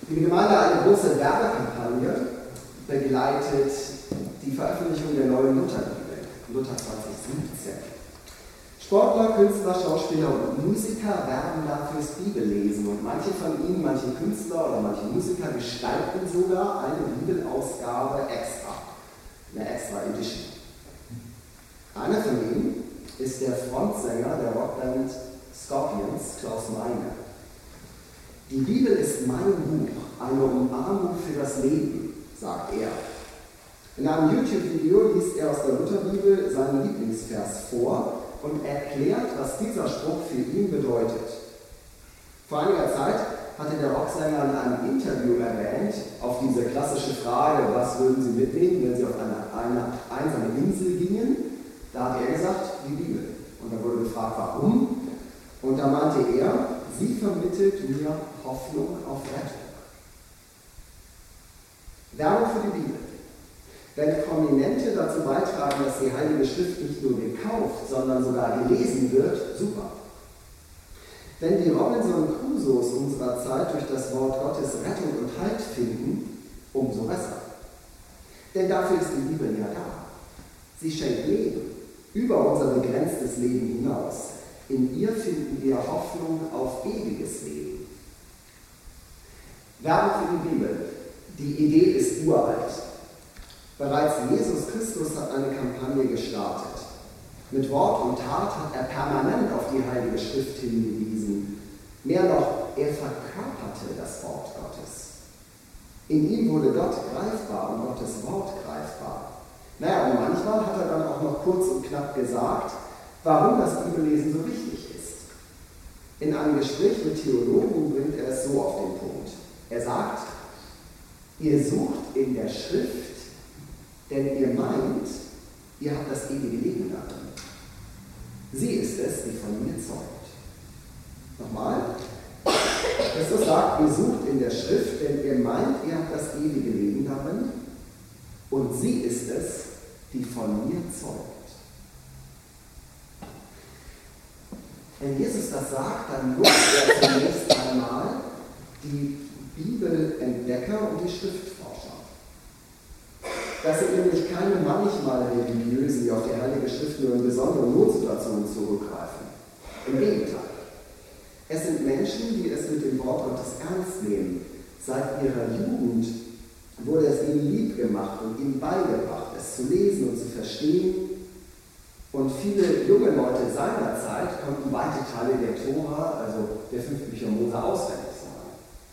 Die Gemeinde hat eine große Werbekampagne begleitet die Veröffentlichung der neuen Lutherbibel, Luther 2017. Sportler, Künstler, Schauspieler und Musiker werben dafür fürs Bibellesen und manche von ihnen, manche Künstler oder manche Musiker gestalten sogar eine Bibelausgabe extra, eine extra Edition. Einer von ihnen ist der Frontsänger der Rockband Scorpions, Klaus Meine. Die Bibel ist mein Buch, eine Umarmung für das Leben, sagt er. In einem YouTube-Video liest er aus der Lutherbibel seinen Lieblingsvers vor und erklärt, was dieser Spruch für ihn bedeutet. Vor einiger Zeit hatte der Rocksänger in einem Interview erwähnt, auf diese klassische Frage, was würden Sie mitnehmen, wenn Sie auf eine einsame Insel gingen, da hat er gesagt, die Bibel. Und da wurde gefragt, warum? Und da meinte er, sie vermittelt mir Hoffnung auf Rettung. Werbung für die Bibel. Wenn Prominente dazu beitragen, dass die Heilige Schrift nicht nur gekauft, sondern sogar gelesen wird, super. Wenn die Robinson Crusoes unserer Zeit durch das Wort Gottes Rettung und Halt finden, umso besser. Denn dafür ist die Bibel ja da. Sie schenkt Leben, über unser begrenztes Leben hinaus. In ihr finden wir Hoffnung auf ewiges Leben. Werbung für die Bibel. Die Idee ist uralt. Bereits Jesus Christus hat eine Kampagne gestartet. Mit Wort und Tat hat er permanent auf die Heilige Schrift hingewiesen. Mehr noch, er verkörperte das Wort Gottes. In ihm wurde Gott greifbar und Gottes Wort greifbar. Naja, und manchmal hat er dann auch noch kurz und knapp gesagt, warum das Bibellesen so wichtig ist. In einem Gespräch mit Theologen bringt er es so auf den Punkt. Er sagt, ihr sucht in der Schrift, denn ihr meint, ihr habt das ewige Leben darin. Sie ist es, die von mir zeugt. Nochmal. Christus sagt, ihr sucht in der Schrift, denn ihr meint, ihr habt das ewige Leben darin. Und sie ist es, die von mir zeugt. Wenn Jesus das sagt, dann nutzt er zunächst einmal die Bibelentdecker und die Schriftforscher. Das sind nämlich keine manchmal Religiösen, die auf die Heilige Schrift nur in besonderen Notsituationen zurückgreifen. Im Gegenteil. Es sind Menschen, die es mit dem Wort Gottes ernst nehmen. Seit ihrer Jugend wurde es ihnen lieb gemacht und ihnen beigebracht, es zu lesen und zu verstehen. Und viele junge Leute seiner Zeit konnten weite Teile der Tora, also der 5 Bücher Mose, auswendig sagen.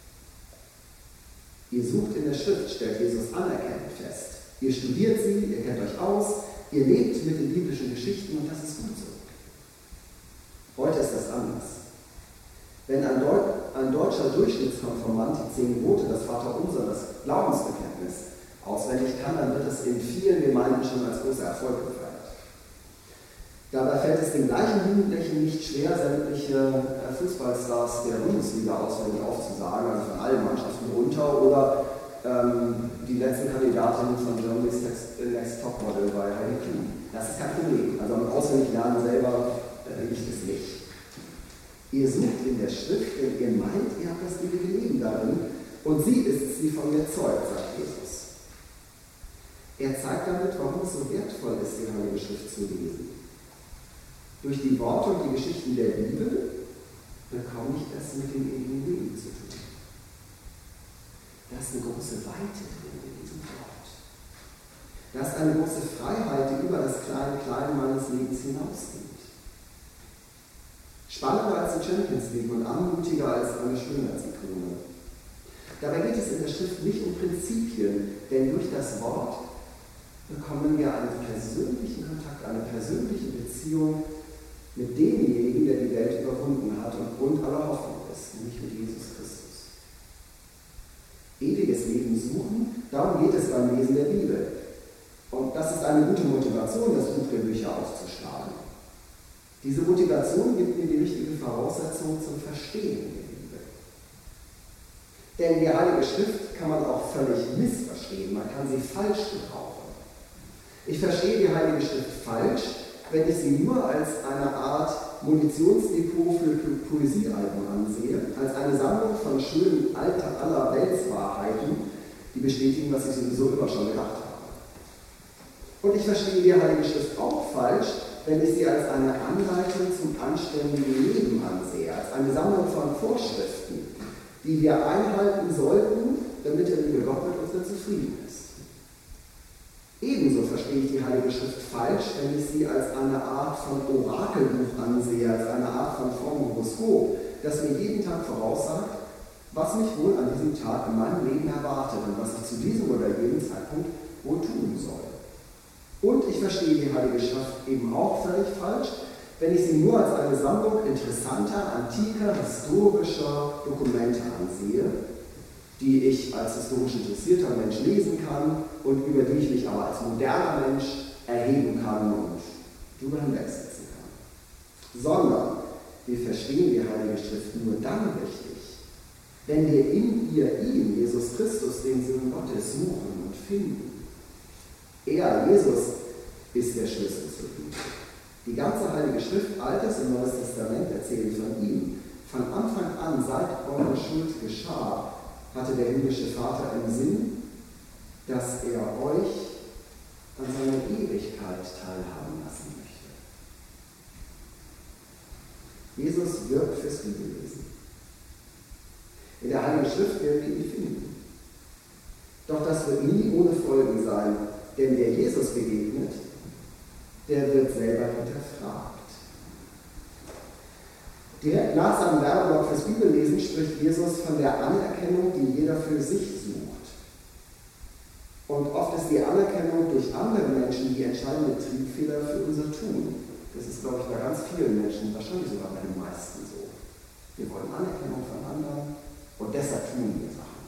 Ihr sucht in der Schrift, stellt Jesus anerkennend fest. Ihr studiert sie, ihr kennt euch aus, ihr lebt mit den biblischen Geschichten und das ist gut so. Heute ist das anders. Wenn ein deutscher Durchschnittskonformant die 10 Gebote, das Vaterunser, das Glaubensbekenntnis auswendig kann, dann wird es in vielen Gemeinden schon als großer Erfolg gefeiert. Dabei fällt es den gleichen Jugendlichen nicht schwer, sämtliche Fußballstars der Bundesliga auswendig aufzusagen, also von allen Mannschaften runter, oder die letzten Kandidatinnen von Germany's Next Topmodel bei Heidi Klum. Das ist kein Problem. Also am Auswendiglernen selber liegt es nicht. Ihr sucht in der Schrift, denn ihr meint, ihr habt das ewige Leben darin, und sie ist es, die von mir zeugt, sagt Jesus. Er zeigt damit, warum es so wertvoll ist, die Heilige Schrift zu lesen. Durch die Worte und die Geschichten der Bibel bekomme ich es mit dem ewigen Leben zu tun. Da ist eine große Weite drin in diesem Wort. Da ist eine große Freiheit, die über das Klein-Klein meines Lebens hinausgeht. Spannender als die Champions League und anmutiger als eine Schönheitsikone. Dabei geht es in der Schrift nicht um Prinzipien, denn durch das Wort bekommen wir einen persönlichen Kontakt, eine persönliche Beziehung mit demjenigen, der die Welt überwunden hat und Grund aller Hoffnung ist, nämlich mit Jesus Christus. Ewiges Leben suchen, darum geht es beim Lesen der Bibel. Und das ist eine gute Motivation, das Buch der Bücher aufzuschlagen. Diese Motivation gibt mir die richtige Voraussetzung zum Verstehen der Bibel. Denn die Heilige Schrift kann man auch völlig missverstehen, man kann sie falsch gebrauchen. Ich verstehe die Heilige Schrift falsch, wenn ich sie nur als eine Art Munitionsdepot für Poesiealben ansehe, als eine Sammlung von schönen aller Weltsweisen die bestätigen, was ich sowieso immer schon gedacht habe. Und ich verstehe die Heilige Schrift auch falsch, wenn ich sie als eine Anleitung zum anständigen Leben ansehe, als eine Sammlung von Vorschriften, die wir einhalten sollten, damit der liebe Gott mit uns dann zufrieden ist. Ebenso verstehe ich die Heilige Schrift falsch, wenn ich sie als eine Art von Orakelbuch ansehe, als eine Art von Formhoroskop, das mir jeden Tag voraussagt, was mich wohl an diesem Tag in meinem Leben erwartet und was ich zu diesem oder jenem Zeitpunkt wohl tun soll. Und ich verstehe die Heilige Schrift eben auch völlig falsch, wenn ich sie nur als eine Sammlung interessanter, antiker, historischer Dokumente ansehe, die ich als historisch interessierter Mensch lesen kann und über die ich mich aber als moderner Mensch erheben kann und darüber hinwegsetzen kann. Sondern wir verstehen die Heilige Schrift nur dann richtig, wenn wir in ihr ihn, Jesus Christus, den Sohn Gottes, suchen und finden. Er, Jesus, ist der Schlüssel zur Bibel. Die ganze Heilige Schrift, Altes und Neues Testament, erzählt von ihm. Von Anfang an, seit eure Schuld geschah, hatte der himmlische Vater im Sinn, dass er euch an seiner Ewigkeit teilhaben lassen möchte. Jesus wirkt fürs Bibellesen. In der Heiligen Schrift werden wir ihn finden. Doch das wird nie ohne Folgen sein, denn wer Jesus begegnet, der wird selber hinterfragt. Direkt nach seinem Werbeblock fürs Bibellesen spricht Jesus von der Anerkennung, die jeder für sich sucht. Und oft ist die Anerkennung durch andere Menschen die entscheidende Triebfeder für unser Tun. Das ist, glaube ich, bei ganz vielen Menschen, wahrscheinlich sogar bei den meisten so. Wir wollen Anerkennung von anderen und deshalb tun wir Sachen.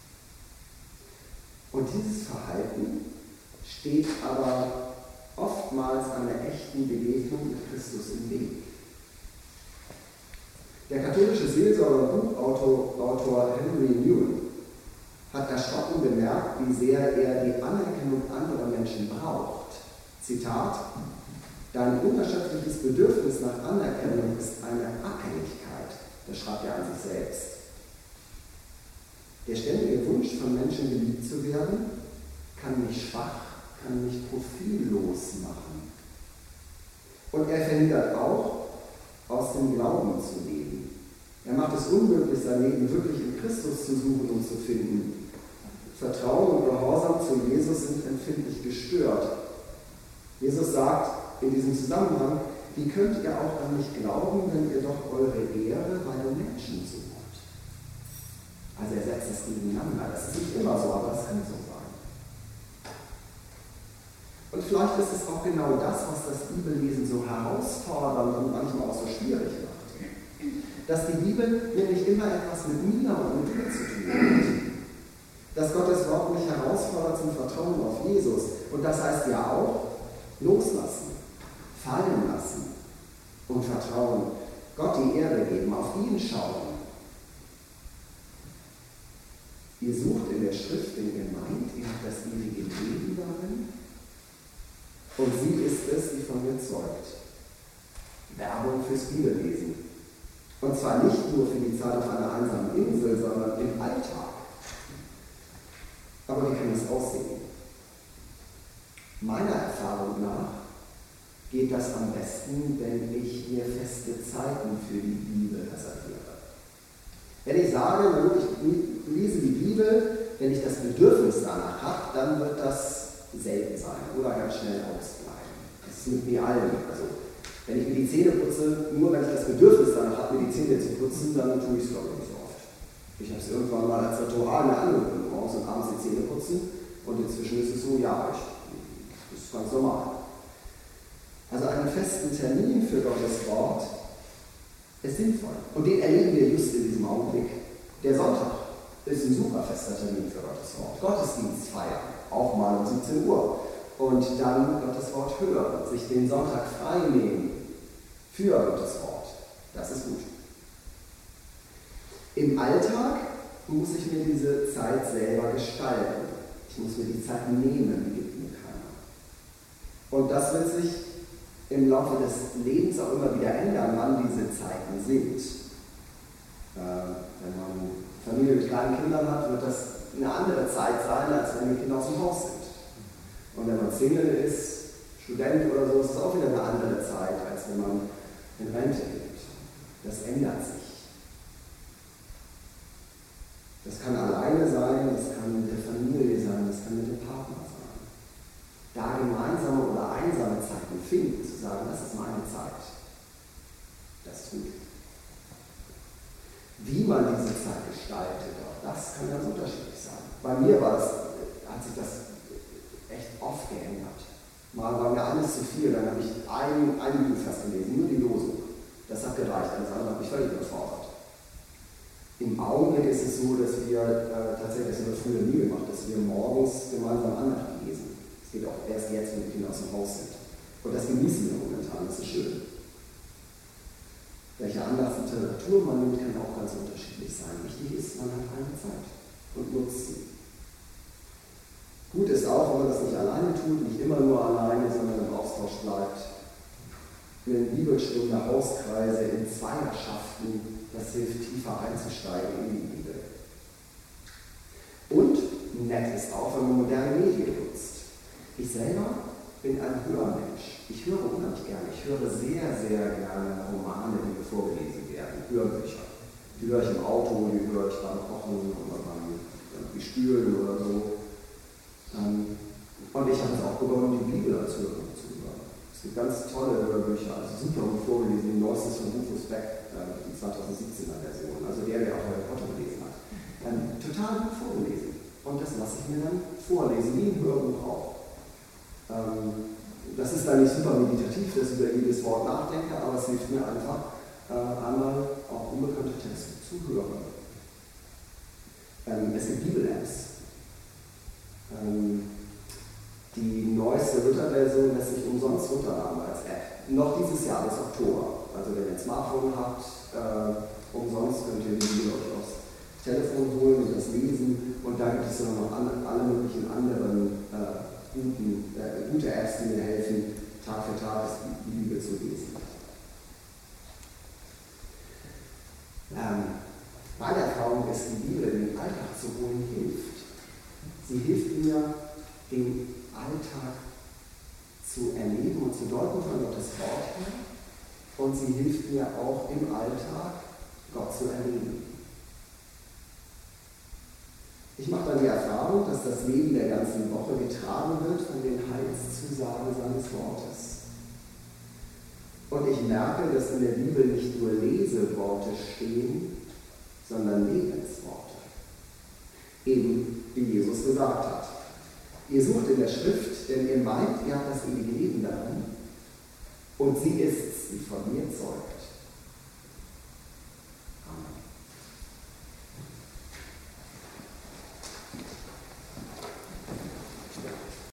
Und dieses Verhalten steht aber oftmals einer echten Begegnung mit Christus im Weg. Der katholische Seelsorger und Buchautor Henry Newman hat erschrocken bemerkt, wie sehr er die Anerkennung anderer Menschen braucht. Zitat: Dein unerschöpfliches Bedürfnis nach Anerkennung ist eine Abhängigkeit. Das schreibt er an sich selbst. Der ständige Wunsch von Menschen geliebt zu werden, kann mich schwach, kann mich profillos machen. Und er verhindert auch, aus dem Glauben zu leben. Er macht es unmöglich, sein Leben wirklich in Christus zu suchen und zu finden. Vertrauen und Gehorsam zu Jesus sind empfindlich gestört. Jesus sagt in diesem Zusammenhang, wie könnt ihr auch an mich glauben, wenn ihr doch eure Ehre bei den Menschen sucht? Also er setzt es gegeneinander. Das ist nicht immer so, aber es kann so sein. Und vielleicht ist es auch genau das, was das Bibellesen so herausfordernd und manchmal auch so schwierig macht. Dass die Bibel nämlich immer etwas mit mir und mit dir zu tun hat. Dass Gottes Wort mich herausfordert zum Vertrauen auf Jesus. Und das heißt ja auch, loslassen, fallen lassen und vertrauen. Gott die Ehre geben, auf ihn schauen. Ihr sucht in der Schrift, den ihr meint, ihr habt das ewige Leben darin. Und sie ist es, die von mir zeugt. Werbung fürs Bibellesen. Und zwar nicht nur für die Zeit auf einer einsamen Insel, sondern im Alltag. Aber wie kann das aussehen? Meiner Erfahrung nach geht das am besten, wenn ich mir feste Zeiten für die Bibel reserviere. Wenn ich sage, ich lese die Bibel, wenn ich das Bedürfnis danach habe, dann wird das selten sein oder ganz schnell ausbleiben. Das ist mit mir allen. Also, wenn ich mir die Zähne putze, nur wenn ich das Bedürfnis danach habe, mir die Zähne zu putzen, dann tue ich es, glaube ich, nicht so oft. Ich habe es irgendwann mal als Ritual mir angewöhnt, morgens und abends die Zähne putzen und inzwischen ist es so, ja, das ist ganz normal. Also einen festen Termin für Gottes Wort ist sinnvoll. Und den erleben wir just in diesem Augenblick. Der Sonntag ist ein super fester Termin für Gottes Wort. Gottesdienst feiern, auch mal um 17 Uhr. Und dann Gottes Wort hören, sich den Sonntag frei nehmen für Gottes Wort. Das ist gut. Im Alltag muss ich mir diese Zeit selber gestalten. Ich muss mir die Zeit nehmen, die gibt mir keiner. Und das wird sich im Laufe des Lebens auch immer wieder ändern, wann diese Zeiten sind. Wenn man Familie mit kleinen Kindern hat, wird das eine andere Zeit sein, als wenn die Kinder aus dem Haus sind. Und wenn man Single ist, Student oder so, ist es auch wieder eine andere Zeit, als wenn man in Rente lebt. Das ändert sich. Das kann alleine sein, das kann mit der Familie sein, das kann mit dem Partner sein. Da gemeinsame oder einsame Zeiten finden, zu sagen, das ist meine Zeit, das tut. Wie man diese Zeit gestaltet, auch das kann ganz unterschiedlich sein. Bei mir hat sich das echt oft geändert. Mal war mir alles zu viel, dann habe ich ein Buch fast gelesen, nur die Losung. Das hat gereicht, alles andere habe ich völlig überfordert. Im Augenblick ist es so, dass wir tatsächlich, das haben wir früher nie gemacht, dass wir morgens gemeinsam Andacht lesen. Es geht auch erst jetzt, wenn die Kinder aus dem Haus sind. Und das genießen wir momentan, das ist schön. Welche Andachtsliteratur man nimmt, kann auch ganz unterschiedlich sein. Wichtig ist, man hat eine Zeit und nutzt sie. Gut ist auch, wenn man das nicht alleine tut, nicht immer nur alleine, sondern im Austausch bleibt. In Bibelstunde, Hauskreise, in Zweierschaften, das hilft tiefer einzusteigen in die Bibel. Und nett ist auch, wenn man moderne Medien nutzt. Ich selber bin ein Hörmensch. Ich höre unheimlich gerne. Ich höre sehr, sehr gerne Romane, die mir vorgelesen werden, Hörbücher. Die höre ich im Auto, die höre ich beim Kochen oder beim Spülen oder so. Und ich habe es auch begonnen, die Bibel als Hörbücher zu hören. Es gibt ganz tolle Hörbücher, also super gut vorgelesen. Die neuestes von Rufus Beck, die 2017er Version, also der auch Harry Potter gelesen hat. Total gut vorgelesen. Und das lasse ich mir dann vorlesen, wie ein Hörbuch auch. Das ist dann nicht super meditativ, dass ich über jedes Wort nachdenke, aber es hilft mir einfach, einmal auch unbekannte Texte zu hören. Es gibt Bibel-Apps. Die neueste Luther-Version lässt sich umsonst runterladen als App. Noch dieses Jahr bis Oktober. Also wenn ihr ein Smartphone habt, umsonst könnt ihr die Bibel euch aufs Telefon holen und das lesen. Und da gibt es dann noch alle möglichen anderen gute Apps, die mir helfen, Tag für Tag die Bibel zu lesen. Meine Erfahrung ist, die Bibel in den Alltag zu holen hilft. Sie hilft mir, den Alltag zu erleben und zu deuten von Gottes Wort her. Und sie hilft mir auch im Alltag, Gott zu erleben. Ich mache dann die Erfahrung, dass das Leben der ganzen Woche getragen wird von den Heilszusagen seines Wortes. Und ich merke, dass in der Bibel nicht nur Leseworte stehen, sondern Lebensworte. Eben wie Jesus gesagt hat. Ihr sucht in der Schrift, denn ihr meint, ihr habt das ewige Leben darin. Und sie ist's, sie formiert